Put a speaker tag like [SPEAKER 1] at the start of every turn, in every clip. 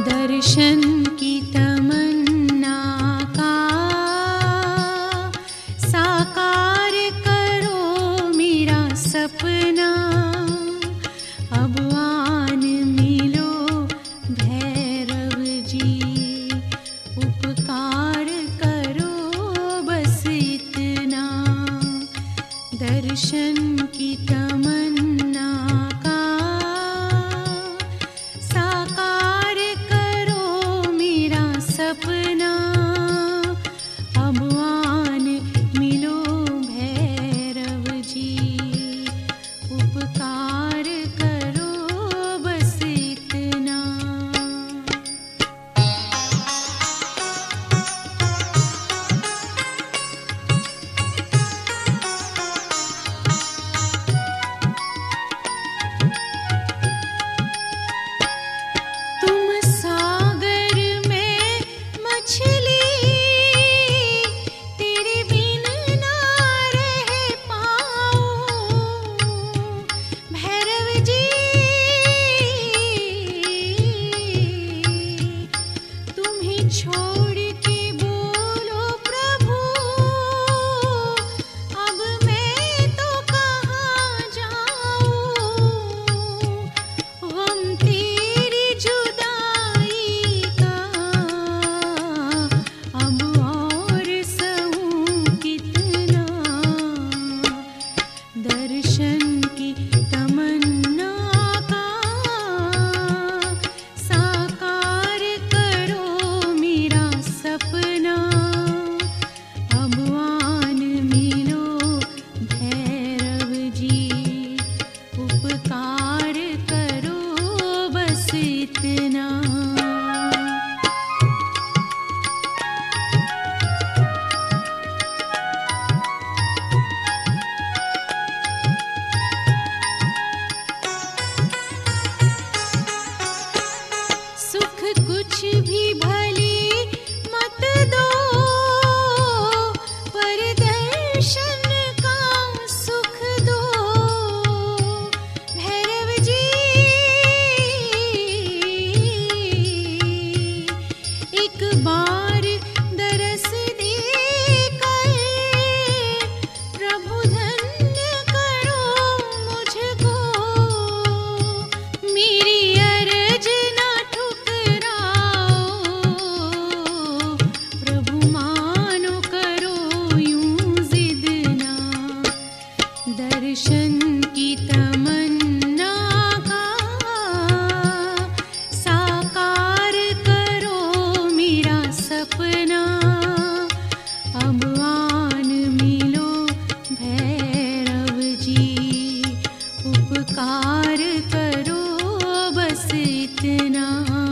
[SPEAKER 1] दर्शन की तमन्ना का साकार करो मेरा सपना। अब आन मिलो भैरव जी, उपकार करो बस इतना। दर्शन की तमन्ना का साकार करो मेरा सपना। अब आन मिलो भैरव जी, उपकार करो बस इतना। तुम सागर में मछली, तेरे बिन ना रह पाऊं भैरव जी। तुम्हें छोड़ के बोलो प्रभु, अब मैं तो कहाँ जाऊं। गम तेरी जुदाई का अब और सहूं कितना। दर्शन की तमन्ना का साकार करो मेरा सपना। अब आन मिलो भैरव जी, उपकार करो बस इतना। सुख कुछ भी भली मत दो, पर दर्शन का सुख दो भैरव जी। एक बार दरस देकर प्रभु धन्य करो मुझको। मेरी अर्ज ना ठुकराओ प्रभु, मानो करो यूं जिद ना। दर्शन की तमन्ना का साकार करो मेरा सपना। अब आन मिलो भैरव जी, उपकार करो बस इतना।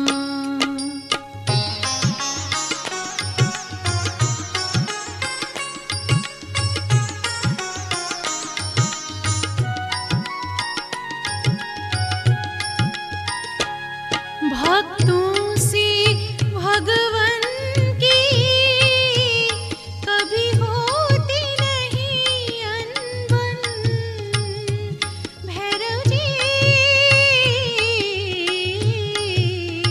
[SPEAKER 1] भक्तों से भगवन की कभी होती नहीं अनबन भैरव जी।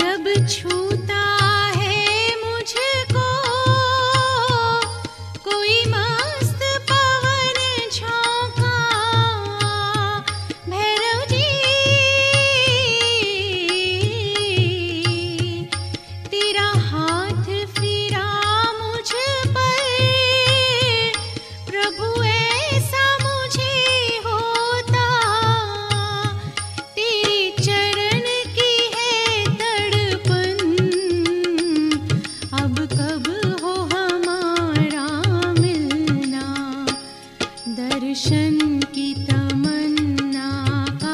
[SPEAKER 1] जब छूता है मुझको कोई मस्त पवन झोंका, भैरव जी तेरा हाथ फिरा मुझ पर, प्रभु ऐसा मुझे होता, तेरे चरण की है तड़पन, अब कब हो हमारा मिलना, दर्शन की तमन्ना का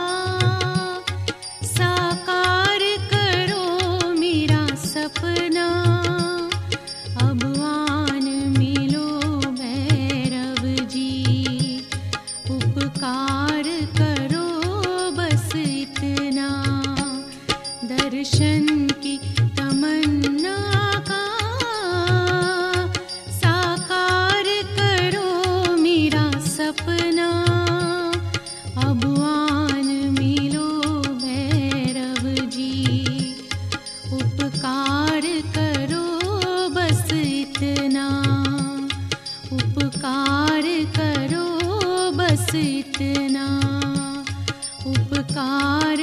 [SPEAKER 1] साकार करो मेरा सपना, अब आन मिलो भैरव जी, उपकार करो बस इतना, दर्शन की तमन्ना का साकार करो मेरा सपना, अब आन मिलो भैरव जी, उपकार करो बस इतना, उपकार करो बस इतना, उपकार